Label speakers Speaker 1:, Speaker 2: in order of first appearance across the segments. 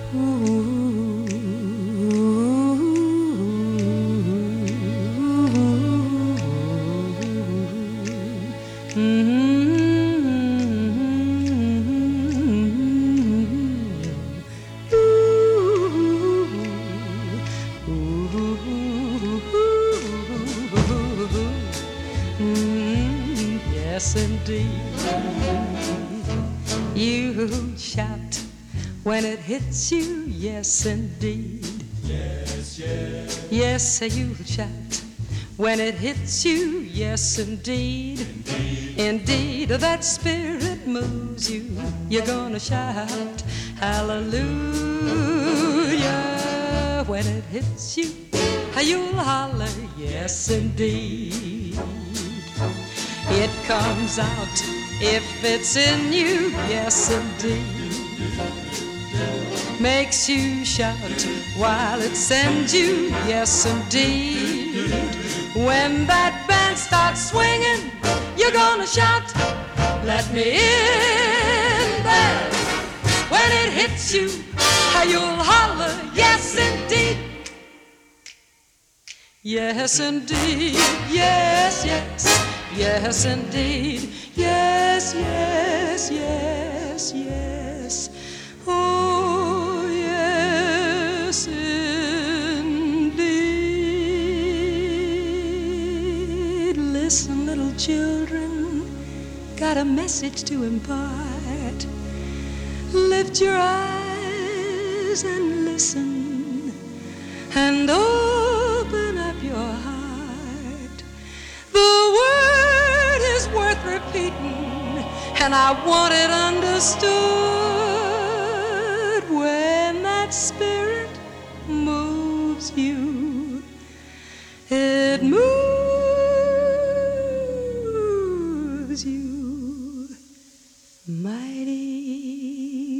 Speaker 1: Yes, indeed. You shout when it hits you. Yes, indeed.
Speaker 2: Yes, yes.
Speaker 1: Yes, you shout when it hits you. Yes, indeed. Indeed, that spirit moves you. You're gonna shout hallelujah when it hits you. You'll holler, yes, indeed. It comes out if it's in you, yes, indeed. Makes you shout while it sends you, yes, indeed. When that band starts swinging, you're gonna shout, let me in there. When it hits you, you'll holler, yes, indeed. Yes, indeed, yes, yes, yes, indeed, yes, yes, yes, yes, oh, yes, indeed. Listen, little children, got a message to impart. Lift your eyes and listen, and open up your heart. The word is worth repeating, and I want it understood. When that spirit moves you, it moves you mighty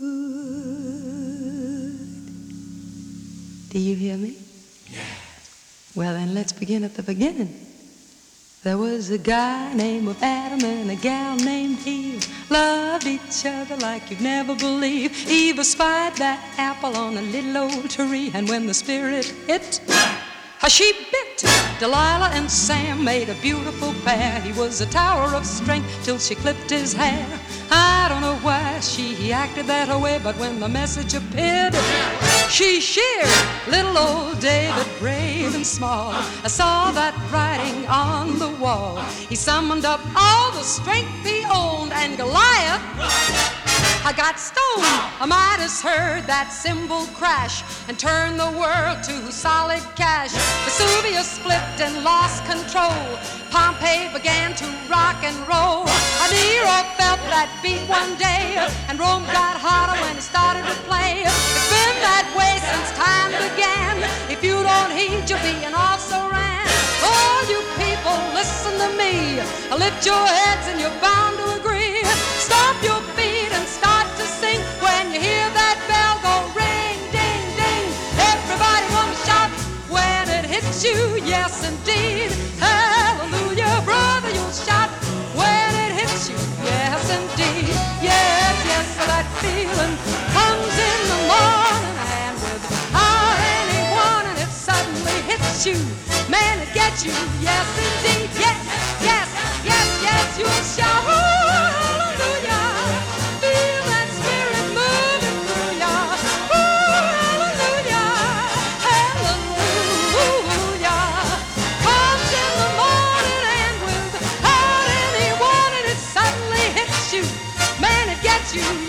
Speaker 1: good. Do you hear me? Well, then let's begin at the beginning. There was a guy named Adam and a gal named Eve. Loved each other like you'd never believe. Eve spied that apple on a little old tree, and when the spirit hit, she bit. Delilah and Sam made a beautiful pair. He was a tower of strength till she clipped his hair. I don't know why she acted that way, but when the message appeared, she sheared little old David, brave and small. I saw that writing on the wall. He summoned up all the strength he owned, and Goliath, I got stoned. Midas heard that cymbal crash and turned the world to solid cash. Vesuvius split and lost control. Pompeii began to rock and roll. Nero felt that beat one day, and Rome got hotter when it started to play. It's been that way since time began. If you don't heed, you'll be an also ran. All you people, listen to me. Lift your heads and you're bound to agree. Stomp your feet and start to sing. When you hear that bell go ring, ding, ding, everybody gonna shout when it hits you, yes indeed. Hallelujah, brother, you'll shout when it hits you, yes indeed. Yes, yes, so that feeling comes in the morning, and without any warning it suddenly hits you. Man, it gets you, yes indeed. Yes, yes, yes, yes, you'll shout, hallelujah. Feel that spirit moving through ya. Hallelujah, hallelujah. Comes in the morning, and without any warning it suddenly hits you. Man, it gets you.